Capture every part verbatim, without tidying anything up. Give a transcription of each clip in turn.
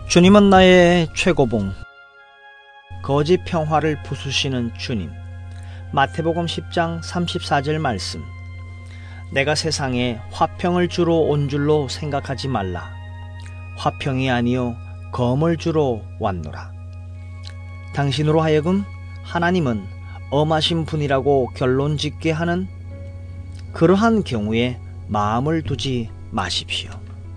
주님은 나의 최고봉, 거짓 평화를 부수시는 주님. 마태복음 십 장 삼십사 절 말씀. 내가 세상에 화평을 주러 온 줄로 생각하지 말라. 화평이 아니요 검을 주러 왔노라. 당신으로 하여금 하나님은 엄하신 분이라고 결론 짓게 하는 그러한 경우에 마음을 두지 마십시오.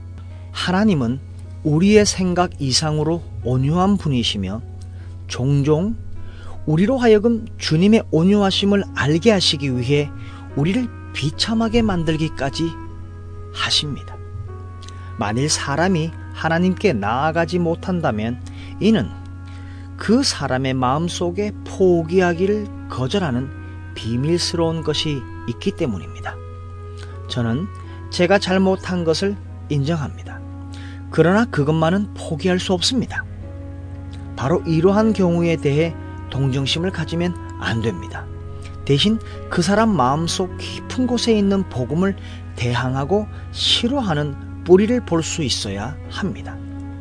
하나님은 우리의 생각 이상으로 온유한 분이시며 종종 우리로 하여금 주님의 온유하심을 알게 하시기 위해 우리를 비참하게 만들기까지 하십니다. 만일 사람이 하나님께 나아가지 못한다면 이는 그 사람의 마음속에 포기하기를 거절하는 비밀스러운 것이 있기 때문입니다. 저는 제가 잘못한 것을 인정합니다. 그러나 그것만은 포기할 수 없습니다. 바로 이러한 경우에 대해 동정심을 가지면 안 됩니다. 대신 그 사람 마음속 깊은 곳에 있는 복음을 대항하고 싫어하는 뿌리를 볼 수 있어야 합니다.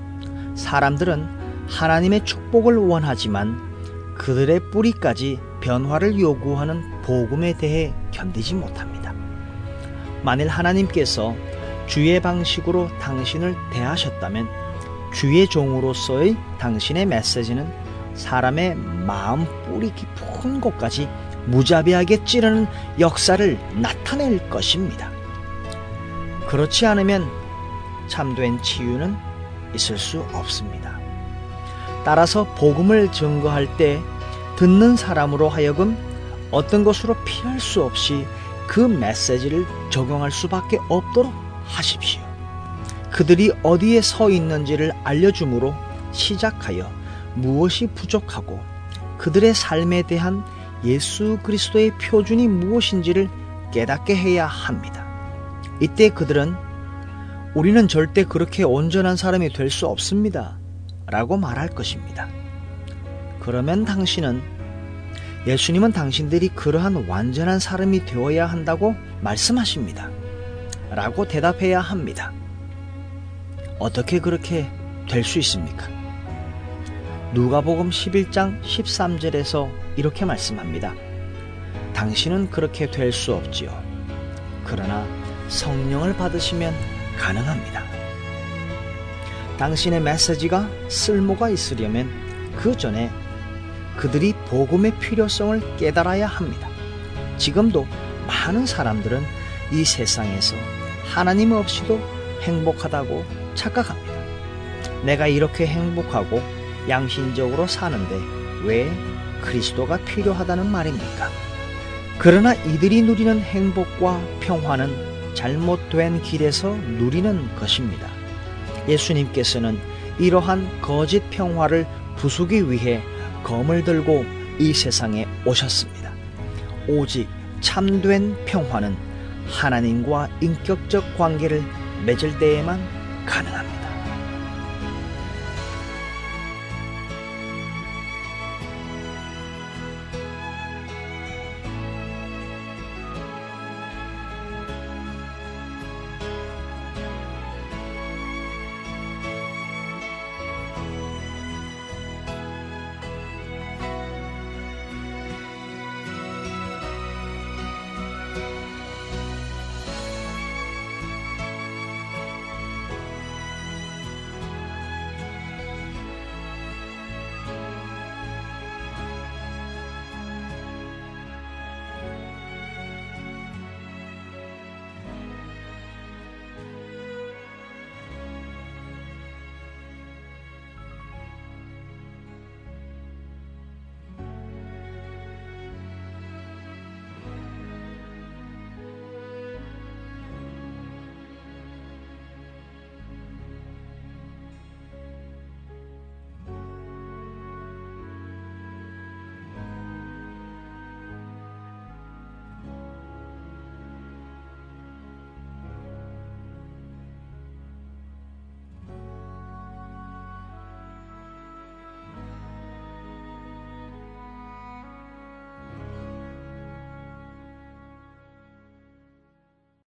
사람들은 하나님의 축복을 원하지만 그들의 뿌리까지 변화를 요구하는 복음에 대해 견디지 못합니다. 만일 하나님께서 주의 방식으로 당신을 대하셨다면 주의 종으로서의 당신의 메시지는 사람의 마음 뿌리 깊은 곳까지 무자비하게 찌르는 역사를 나타낼 것입니다. 그렇지 않으면 참된 치유는 있을 수 없습니다. 따라서 복음을 증거할 때 듣는 사람으로 하여금 어떤 것으로 피할 수 없이 그 메시지를 적용할 수밖에 없도록 하십시오. 그들이 어디에 서 있는지를 알려줌으로 시작하여 무엇이 부족하고 그들의 삶에 대한 예수 그리스도의 표준이 무엇인지를 깨닫게 해야 합니다. 이때 그들은 우리는 절대 그렇게 온전한 사람이 될 수 없습니다 라고 말할 것입니다. 그러면 당신은 예수님은 당신들이 그러한 완전한 사람이 되어야 한다고 말씀하십니다 라고 대답해야 합니다. 어떻게 그렇게 될 수 있습니까? 누가복음 십일 장 십삼 절에서 이렇게 말씀합니다. 당신은 그렇게 될 수 없지요. 그러나 성령을 받으시면 가능합니다. 당신의 메시지가 쓸모가 있으려면 그 전에 그들이 복음의 필요성을 깨달아야 합니다. 지금도 많은 사람들은 이 세상에서 하나님 없이도 행복하다고 착각합니다. 내가 이렇게 행복하고 양심적으로 사는데 왜 그리스도가 필요하다는 말입니까? 그러나 이들이 누리는 행복과 평화는 잘못된 길에서 누리는 것입니다. 예수님께서는 이러한 거짓 평화를 부수기 위해 검을 들고 이 세상에 오셨습니다. 오직 참된 평화는 하나님과 인격적 관계를 맺을 때에만 가능합니다.